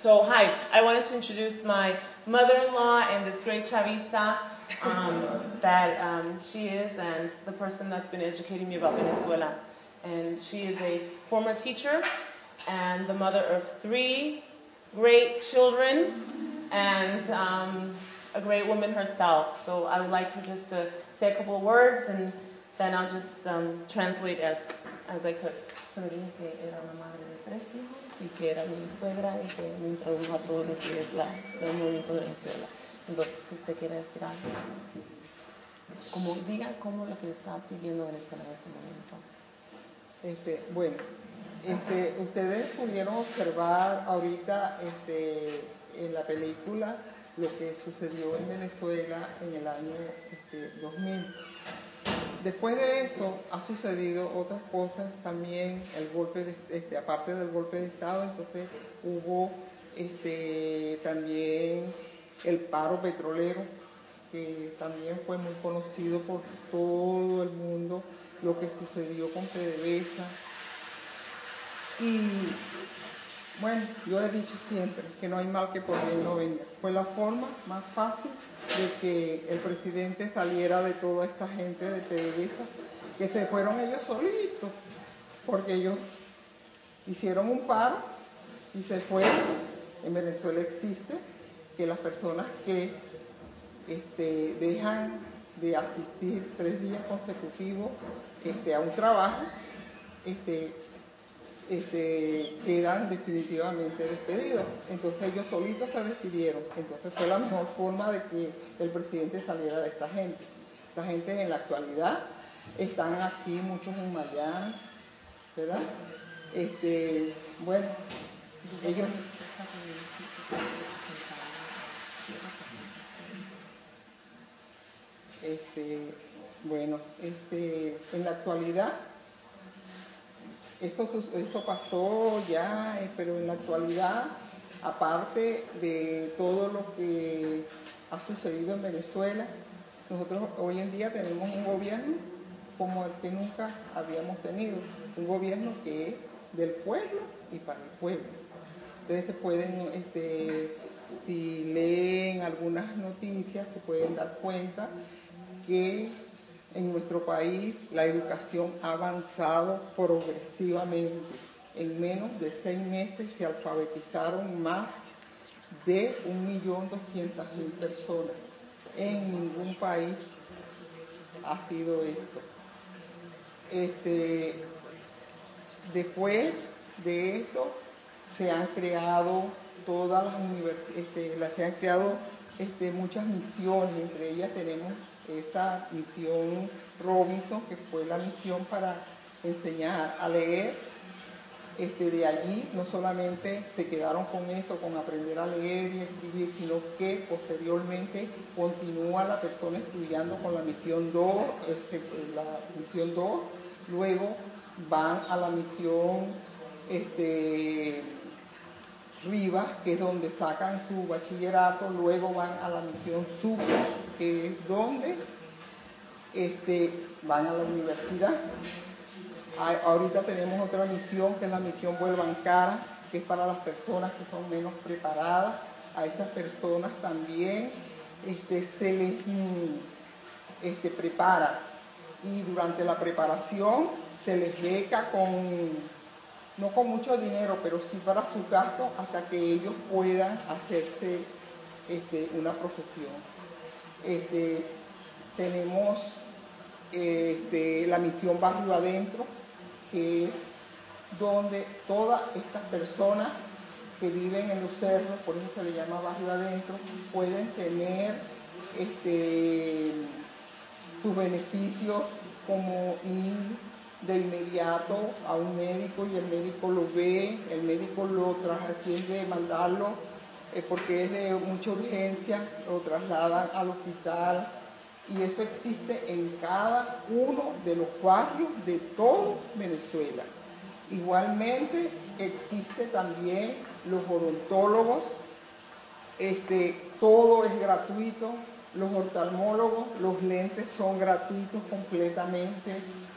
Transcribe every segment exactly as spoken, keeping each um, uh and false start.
so hi, I wanted to introduce my mother-in-law and this great chavista um, that um, she is, and the person that's been educating me about Venezuela. And she is a former teacher and the mother of three great children and um, a great woman herself. So I would like her just to say a couple of words, and then I'll just um, translate as, as I could. Se me dijo que era una madre de tres hijos y que era mi suegra y que me introdujo a todo lo que es la, el movimiento de Venezuela. Entonces, si usted quiere decir algo, como diga cómo lo que está pidiendo Venezuela en este momento. Este, bueno, este, ustedes pudieron observar ahorita este, en la película lo que sucedió en Venezuela en el año este, dos mil. Después de esto ha sucedido otras cosas también, el golpe de, este, aparte del golpe de Estado, entonces hubo este, también el paro petrolero, que también fue muy conocido por todo el mundo, lo que sucedió con PDVSA. Y bueno, yo he dicho siempre que no hay mal que por bien no venga. Fue la forma más fácil de que el presidente saliera de toda esta gente de PDVSA, que se fueron ellos solitos, porque ellos hicieron un paro y se fueron. En Venezuela existe que las personas que este, dejan de asistir tres días consecutivos este, a un trabajo, este, este, quedan definitivamente despedidos. Entonces ellos solitos se despidieron. Entonces fue la mejor forma de que el presidente saliera de esta gente. Esta gente en la actualidad están aquí, muchos en Miami, ¿verdad? Este, bueno, ellos... Este, bueno, este, en la actualidad, esto, esto pasó ya, eh, pero en la actualidad, aparte de todo lo que ha sucedido en Venezuela, nosotros hoy en día tenemos un gobierno como el que nunca habíamos tenido, un gobierno que es del pueblo y para el pueblo. Ustedes se pueden, este, si leen algunas noticias, se pueden dar cuenta que en nuestro país la educación ha avanzado progresivamente. En menos de seis meses se alfabetizaron más de un millón doscientas mil personas. En ningún país ha sido esto. Este, después de esto se han creado todas las universidades, este, se han creado este, muchas misiones, entre ellas tenemos esta misión Robinson, que fue la misión para enseñar a leer. Este, de allí no solamente se quedaron con esto, con aprender a leer y escribir, sino que posteriormente continúa la persona estudiando con la misión dos, este, la misión dos, luego van a la misión este, Rivas, que es donde sacan su bachillerato, luego van a la misión Sucre, que es donde este, van a la universidad. Hay, ahorita tenemos otra misión, que es la misión Vuelvan Cara, que es para las personas que son menos preparadas. A esas personas también este, se les este, prepara, y durante la preparación se les beca con, no con mucho dinero, pero sí para sus gastos, hasta que ellos puedan hacerse este, una profesión. Este, tenemos este, la misión Barrio Adentro, que es donde todas estas personas que viven en los cerros, por eso se le llama Barrio Adentro, pueden tener este, sus beneficios, como ir de inmediato a un médico y el médico lo ve, el médico lo trasciende, mandarlo eh, porque es de mucha urgencia, lo trasladan al hospital, y eso existe en cada uno de los barrios de todo Venezuela. Igualmente existe también los odontólogos, este, todo es gratuito, los oftalmólogos, los lentes son gratuitos completamente,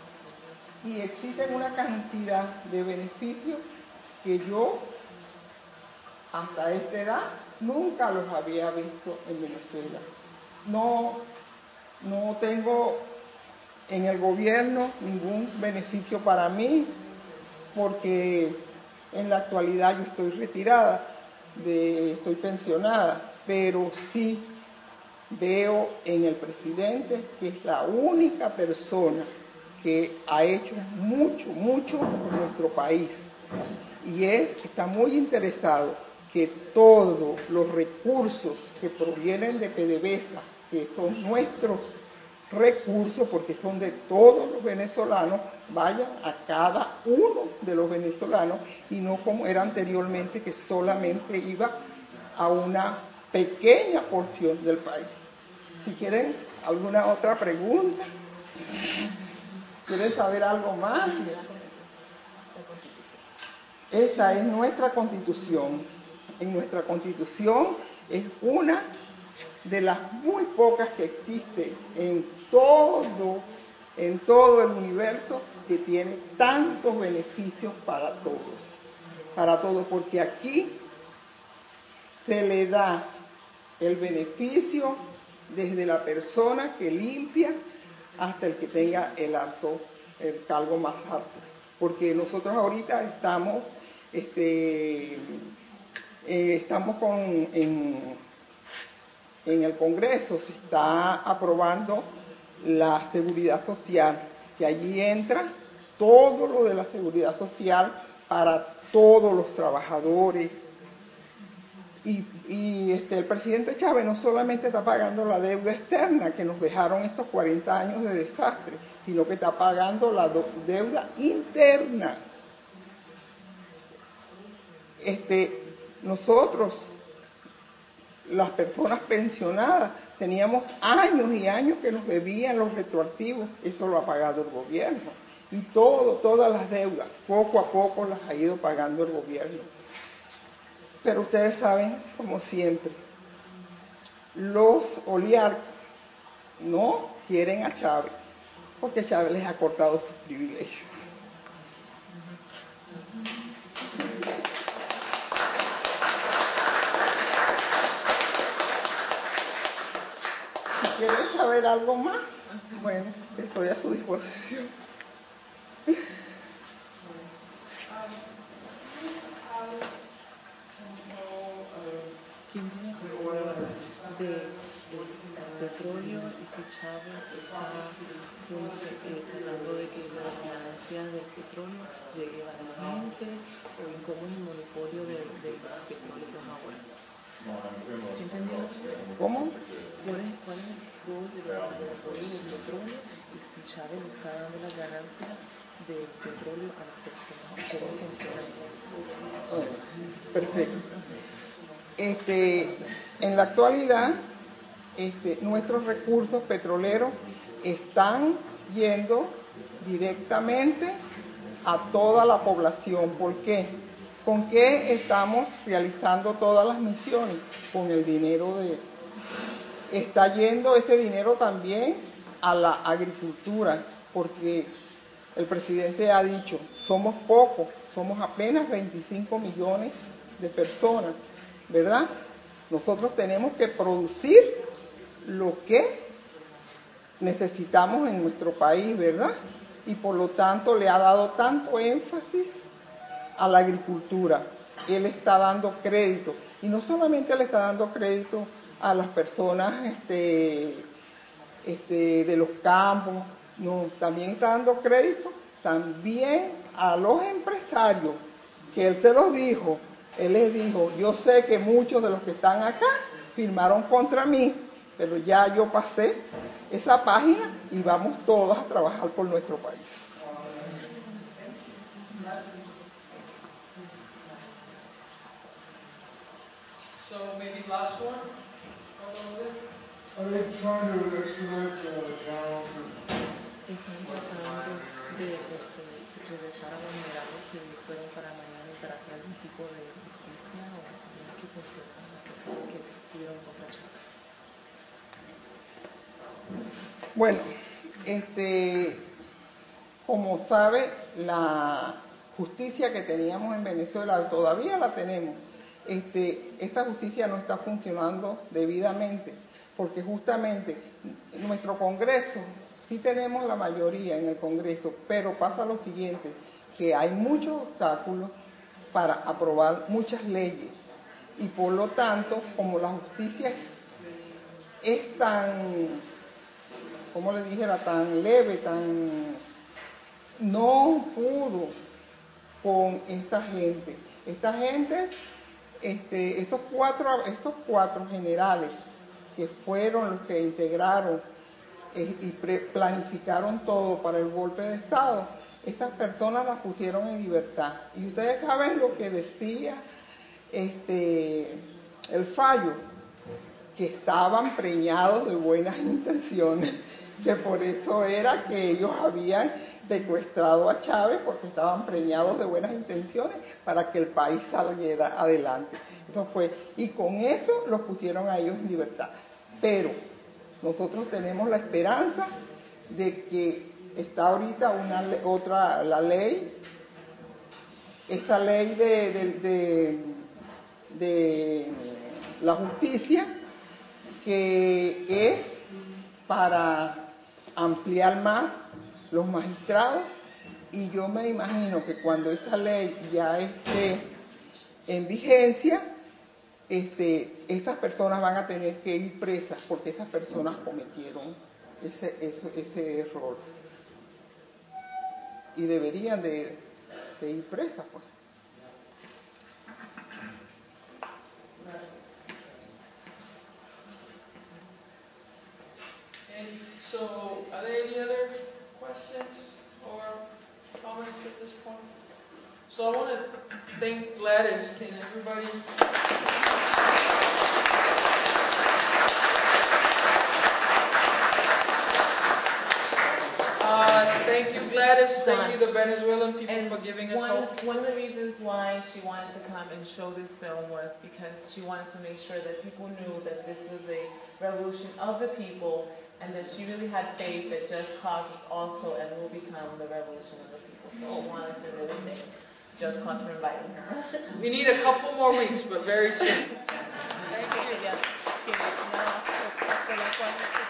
y existen una cantidad de beneficios que yo hasta esta edad, nunca los había visto en Venezuela. No, no tengo en el gobierno ningún beneficio para mí, porque en la actualidad yo estoy retirada, de, estoy pensionada, pero sí veo en el presidente que es la única persona que ha hecho mucho, mucho por nuestro país. Y él está muy interesado que todos los recursos que provienen de PDVSA, que son nuestros recursos, porque son de todos los venezolanos, vayan a cada uno de los venezolanos y no como era anteriormente, que solamente iba a una pequeña porción del país. Si quieren alguna otra pregunta, ¿quieren saber algo más? Esta es nuestra Constitución. En nuestra Constitución es una de las muy pocas que existe en todo, en todo el universo, que tiene tantos beneficios para todos, para todos, porque aquí se le da el beneficio desde la persona que limpia hasta el que tenga el alto, el cargo más alto, porque nosotros ahorita estamos, este, eh, estamos con en En el Congreso se está aprobando la seguridad social, que allí entra todo lo de la seguridad social para todos los trabajadores. Y, y este, el presidente Chávez no solamente está pagando la deuda externa que nos dejaron estos cuarenta años de desastre, sino que está pagando la deuda interna. Este, nosotros, las personas pensionadas, teníamos años y años que nos debían los retroactivos, eso lo ha pagado el gobierno. Y todo, todas las deudas, poco a poco las ha ido pagando el gobierno. Pero ustedes saben, como siempre, los oligarcas no quieren a Chávez, porque Chávez les ha cortado sus privilegios. Si quieren saber algo más, bueno, estoy a su disposición. ¿Quién tiene control de, de, de petróleo y si Chávez está pues, eh, tratando de que la ganancia del petróleo llegue a la gente, o en cómo es el monopolio del de, de petróleo ahora? ¿Sí entendió? ¿Cómo? ¿Cuál es, cuál es el rol del monopolio del petróleo y si Chávez le está dando las ganancias del petróleo a las personas? ¿Cómo funciona eso? Oh, perfecto. Este, en la actualidad, este, nuestros recursos petroleros están yendo directamente a toda la población. ¿Por qué? ¿Con qué estamos realizando todas las misiones? Con el dinero de... Está yendo ese dinero también a la agricultura, porque el presidente ha dicho, somos pocos, somos apenas veinticinco millones de personas, ¿verdad? Nosotros tenemos que producir lo que necesitamos en nuestro país, ¿verdad? Y por lo tanto le ha dado tanto énfasis a la agricultura. Él está dando crédito, y no solamente le está dando crédito a las personas este, este, de los campos, no, también está dando crédito también a los empresarios, que él se los dijo. Él les dijo, yo sé que muchos de los que están acá firmaron contra mí, pero ya yo pasé esa página y vamos todos a trabajar por nuestro país. So maybe last one? Are they trying to extradite uh, Charles? Están tratando de, de, de regresar a los minerales que fueron para Miami para hacer algún tipo de justicia o cómo que funcionan las personas que estuvieron contra Chávez. Bueno, este, como sabe, la justicia que teníamos en Venezuela todavía la tenemos. este, esta justicia no está funcionando debidamente, porque justamente nuestro Congreso, sí tenemos la mayoría en el Congreso, pero pasa lo siguiente, que hay muchos obstáculos para aprobar muchas leyes, y por lo tanto, como la justicia es tan, como le dijera, tan leve, tan, no pudo con esta gente. Esta gente, este, esos cuatro, estos cuatro generales que fueron los que integraron eh, y pre planificaron todo para el golpe de Estado, estas personas las pusieron en libertad. Y ustedes saben lo que decía este, el fallo, que estaban preñados de buenas intenciones, que por eso era que ellos habían secuestrado a Chávez, porque estaban preñados de buenas intenciones para que el país saliera adelante. Eso fue, y con eso los pusieron a ellos en libertad. Pero nosotros tenemos la esperanza de que está ahorita una otra la ley, esa ley de, de, de, de la justicia, que es para ampliar más los magistrados, y yo me imagino que cuando esa ley ya esté en vigencia, este, esas personas van a tener que ir presas, porque esas personas cometieron ese, ese, ese error y deberían de, de ir presas, pues. And so, are there any other questions or comments at this point? So I want to thank Gladys. Can everybody? Uh, thank you, Gladys. Thank you, the Venezuelan people, And for giving us one, hope. one of the reasons why she wanted to come and show this film was because she wanted to make sure that people knew that this was a revolution of the people, and that she really had faith that Just Cause is also and will become the revolution of the people. So I wanted to really thank Just Cause for inviting her. We need a couple more weeks, but very soon. Thank you.